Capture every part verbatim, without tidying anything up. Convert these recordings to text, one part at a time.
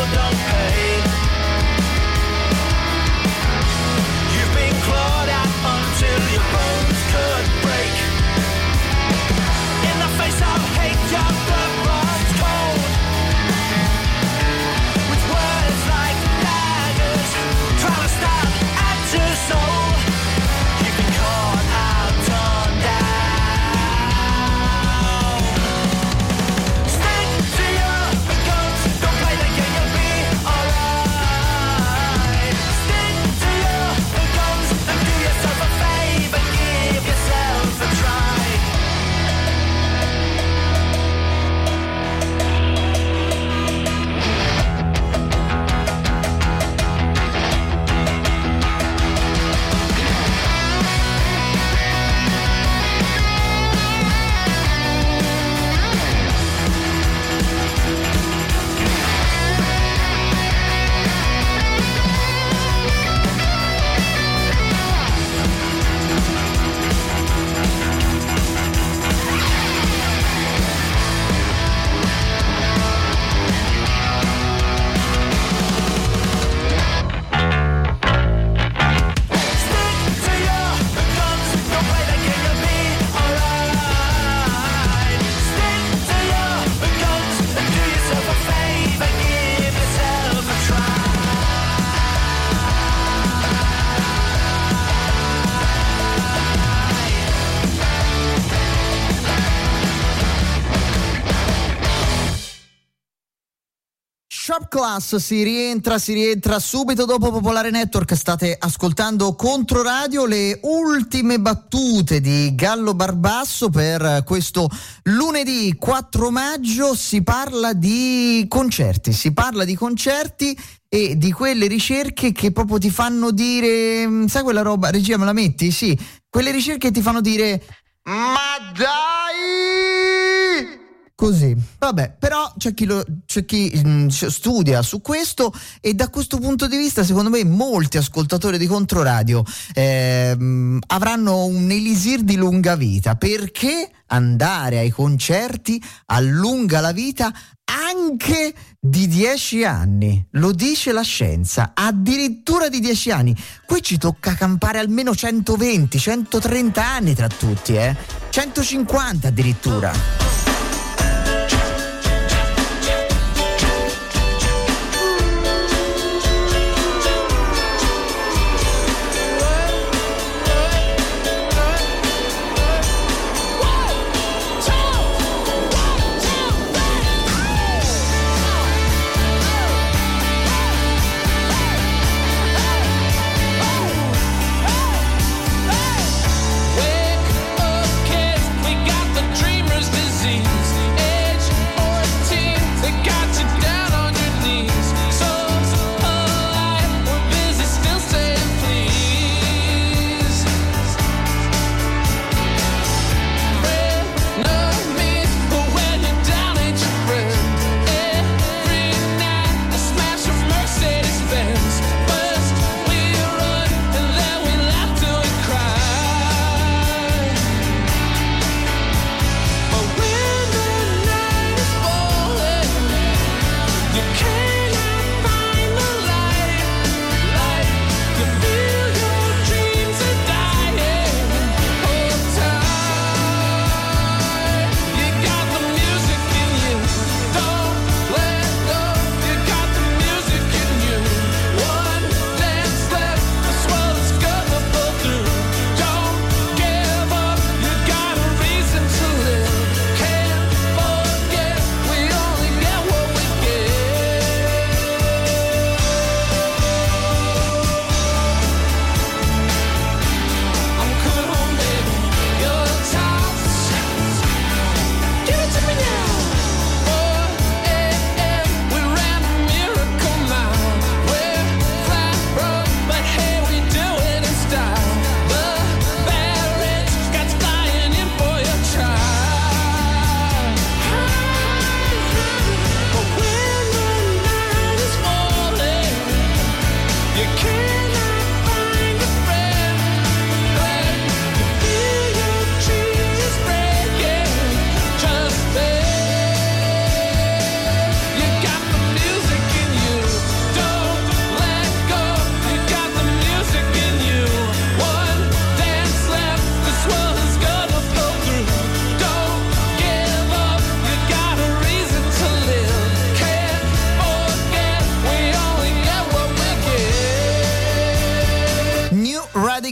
still don't pay. You've been clawed out until your bones could break. In the face of hate, your blood runs cold. With words like daggers, trying to stab at your soul. You've been caught out, torn down. Stick to your guns, don't play the game, you'll be alright. Stick to your guns and do yourself a favor, give yourself a try. Shop Class, si rientra, si rientra subito dopo Popolare Network. State ascoltando Controradio, le ultime battute di Gallo Barbasso per questo lunedì quattro maggio. Si parla di concerti, si parla di concerti e di quelle ricerche che proprio ti fanno dire, sai quella roba, regia me la metti? Sì, quelle ricerche ti fanno dire ma dai! Così, vabbè, però c'è chi, lo, c'è chi mh, studia su questo e da questo punto di vista secondo me molti ascoltatori di Controradio ehm, avranno un elisir di lunga vita, perché andare ai concerti allunga la vita anche di dieci anni, lo dice la scienza, addirittura di dieci anni. Qui ci tocca campare almeno centoventi centotrenta anni tra tutti, eh centocinquanta addirittura. Wake up, kids, we got the dreamer's disease.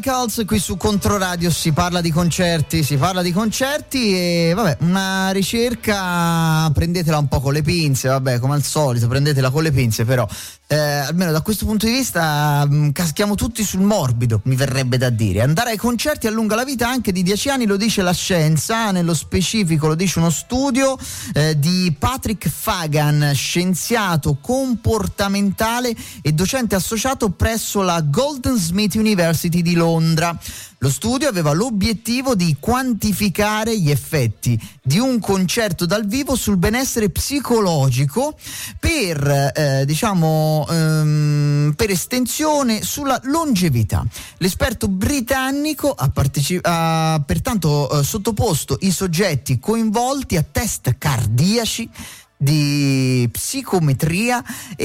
Chemicals, qui su Controradio si parla di concerti, si parla di concerti e vabbè, una ricerca prendetela un po' con le pinze, vabbè, come al solito prendetela con le pinze, però eh, almeno da questo punto di vista mh, caschiamo tutti sul morbido, mi verrebbe da dire. Andare ai concerti allunga la vita anche di dieci anni, lo dice la scienza, nello specifico lo dice uno studio eh, di Patrick Fagan, scienziato comportamentale e docente associato presso la Golden Smith University di Londra. Lo studio aveva l'obiettivo di quantificare gli effetti di un concerto dal vivo sul benessere psicologico per, eh, diciamo, ehm, per estensione sulla longevità. L'esperto britannico ha, parteci- ha pertanto eh, sottoposto i soggetti coinvolti a test cardiaci, di psicometria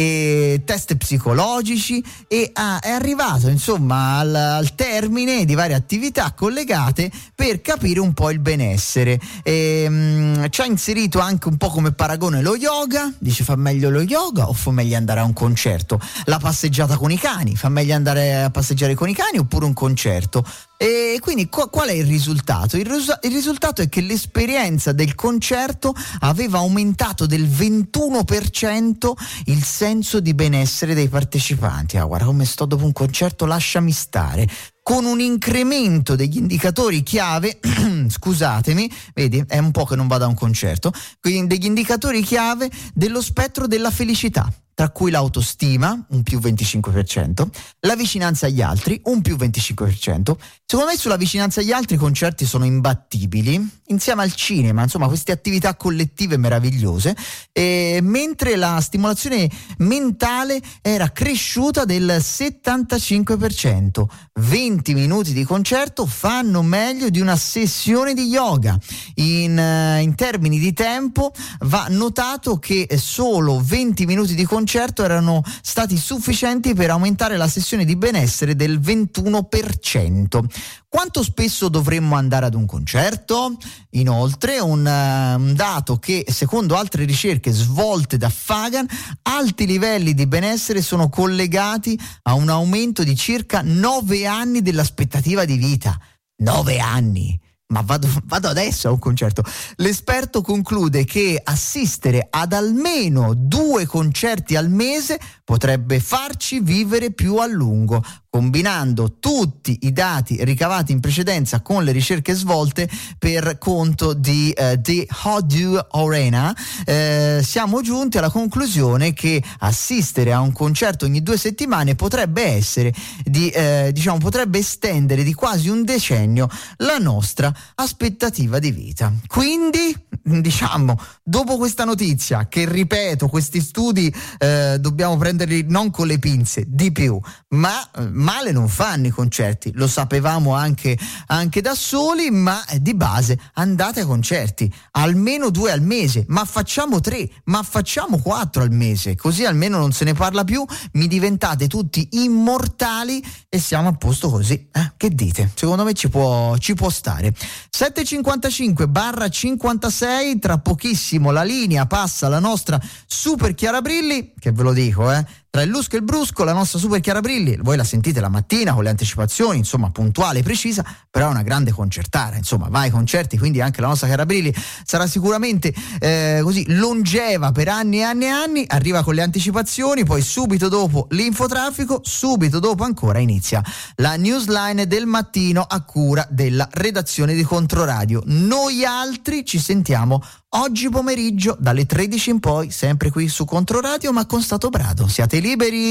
e test psicologici e ha, è arrivato insomma al, al termine di varie attività collegate per capire un po' il benessere. E, mh, ci ha inserito anche un po' come paragone lo yoga, dice fa meglio lo yoga o fa meglio andare a un concerto? La passeggiata con i cani, fa meglio andare a passeggiare con i cani oppure un concerto? E quindi qu- qual è il risultato? Il, ris- il risultato è che l'esperienza del concerto aveva aumentato del ventuno per cento il senso di benessere dei partecipanti. Ah, guarda come sto dopo un concerto, lasciami stare. Con un incremento degli indicatori chiave, scusatemi, vedi, è un po' che non vado a un concerto, quindi degli indicatori chiave dello spettro della felicità, tra cui l'autostima, un più venticinque per cento, la vicinanza agli altri, un più venticinque per cento. Secondo me sulla vicinanza agli altri i concerti sono imbattibili, insieme al cinema, insomma queste attività collettive meravigliose, e mentre la stimolazione mentale era cresciuta del settantacinque per cento. venti minuti di concerto fanno meglio di una sessione di yoga. In, in termini di tempo va notato che solo venti minuti di concerto erano stati sufficienti per aumentare la sessione di benessere del ventuno per cento. Quanto spesso dovremmo andare ad un concerto? Inoltre, un, uh, un dato che, secondo altre ricerche svolte da Fagan, alti livelli di benessere sono collegati a un aumento di circa nove anni dell'aspettativa di vita. nove anni! Ma vado, vado adesso a un concerto. L'esperto conclude che assistere ad almeno due concerti al mese potrebbe farci vivere più a lungo. Combinando tutti i dati ricavati in precedenza con le ricerche svolte per conto di eh, The Hodu Arena, eh, siamo giunti alla conclusione che assistere a un concerto ogni due settimane potrebbe essere di, eh, diciamo, potrebbe estendere di quasi un decennio la nostra aspettativa di vita. Quindi, diciamo, dopo questa notizia, che ripeto, questi studi eh, dobbiamo prenderli non con le pinze, di più, ma male non fanno i concerti, lo sapevamo anche, anche da soli, ma di base andate ai concerti, almeno due al mese, ma facciamo tre, ma facciamo quattro al mese, così almeno non se ne parla più, mi diventate tutti immortali e siamo a posto così, eh? Che dite? Secondo me ci può, ci può stare. sette cinquantacinque barra cinquantasei, tra pochissimo la linea passa alla nostra Super Chiara Brilli, che ve lo dico, eh? Tra il lusco e il brusco, la nostra Super Chiara Brilli, voi la sentite la mattina con le anticipazioni, insomma puntuale e precisa, però è una grande concertara, insomma va ai concerti, quindi anche la nostra Chiara Brilli sarà sicuramente eh, così longeva per anni e anni e anni, arriva con le anticipazioni, poi subito dopo l'infotraffico, subito dopo ancora inizia la newsline del mattino a cura della redazione di Controradio. Noi altri ci sentiamo oggi pomeriggio dalle tredici in poi, sempre qui su Controradio, ma con Stato Brado. Siate liberi!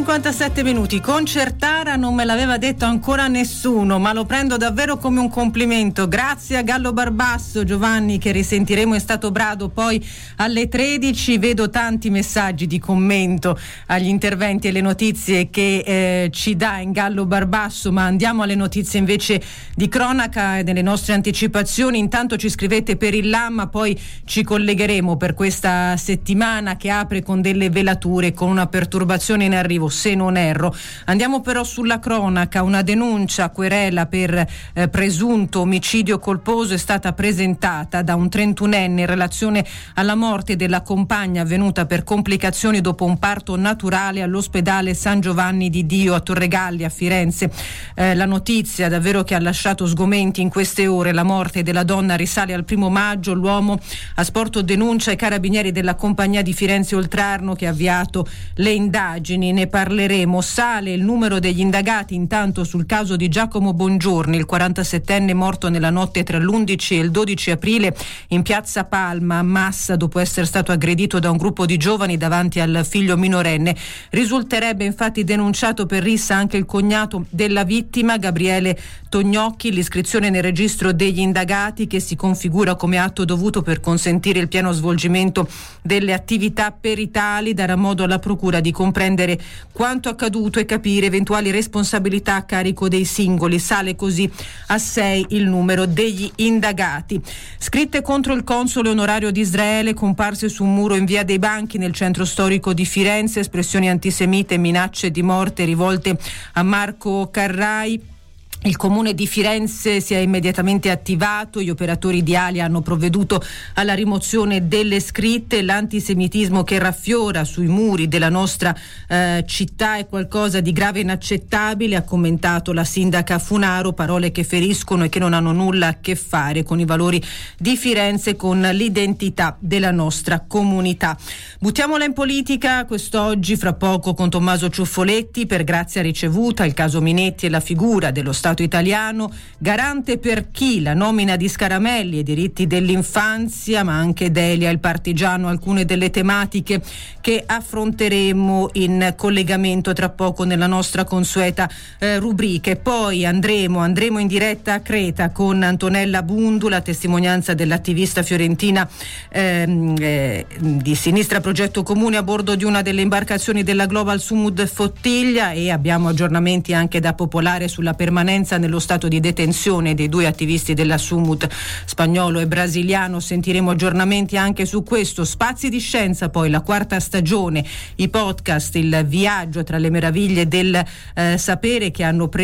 cinquantasette minuti. Concertara non me l'aveva detto ancora nessuno, ma lo prendo davvero come un complimento. Grazie a Gallo Barbasso, Giovanni, che risentiremo in Stato Brado poi alle tredici. Vedo tanti messaggi di commento agli interventi e le notizie che eh, ci dà in Gallo Barbasso, ma andiamo alle notizie invece di cronaca e delle nostre anticipazioni. Intanto ci scrivete per il Lamma, poi ci collegheremo per questa settimana che apre con delle velature, con una perturbazione in arrivo, se non erro. Andiamo però sulla cronaca. Una denuncia querela per eh, presunto omicidio colposo è stata presentata da un trentunenne in relazione alla morte della compagna avvenuta per complicazioni dopo un parto naturale all'ospedale San Giovanni di Dio a Torregalli a Firenze. Eh, la notizia davvero che ha lasciato sgomenti in queste ore. La morte della donna risale al primo maggio. L'uomo ha sporto denuncia ai carabinieri della compagnia di Firenze Oltrarno che ha avviato le indagini. Ne parleremo. Sale il numero degli indagati intanto sul caso di Giacomo Bongiorni, il quarantasettenne morto nella notte tra l'undici e il dodici aprile in piazza Palma a Massa dopo essere stato aggredito da un gruppo di giovani davanti al figlio minorenne. Risulterebbe infatti denunciato per rissa anche il cognato della vittima, Gabriele Tognocchi. L'iscrizione nel registro degli indagati, che si configura come atto dovuto per consentire il pieno svolgimento delle attività peritali, darà modo alla procura di comprendere quanto accaduto e capire eventuali responsabilità a carico dei singoli. Sale così a sei il numero degli indagati. Scritte contro il console onorario di Israele comparse su un muro in via dei Banchi nel centro storico di Firenze, espressioni antisemite e minacce di morte rivolte a Marco Carrai. Il comune di Firenze si è immediatamente attivato, gli operatori di Alia hanno provveduto alla rimozione delle scritte. L'antisemitismo che raffiora sui muri della nostra eh, città è qualcosa di grave e inaccettabile, ha commentato la sindaca Funaro, parole che feriscono e che non hanno nulla a che fare con i valori di Firenze e con l'identità della nostra comunità. Buttiamola in politica quest'oggi, fra poco con Tommaso Ciuffoletti, per grazia ricevuta, il caso Minetti e la figura dello Stato italiano, garante per chi? La nomina di Scaramelli e i diritti dell'infanzia, ma anche Delia, il partigiano, alcune delle tematiche che affronteremo in collegamento tra poco nella nostra consueta eh, rubrica. E poi andremo, andremo in diretta a Creta con Antonella Bundu, la testimonianza dell'attivista fiorentina ehm, eh, di Sinistra Progetto Comune a bordo di una delle imbarcazioni della Global Sumud Flottiglia, e abbiamo aggiornamenti anche da Popolare sulla permanenza nello stato di detenzione dei due attivisti della Sumud, spagnolo e brasiliano. Sentiremo aggiornamenti anche su questo. Spazi di scienza, poi la quarta stagione, i podcast, il viaggio tra le meraviglie del eh, sapere che hanno preso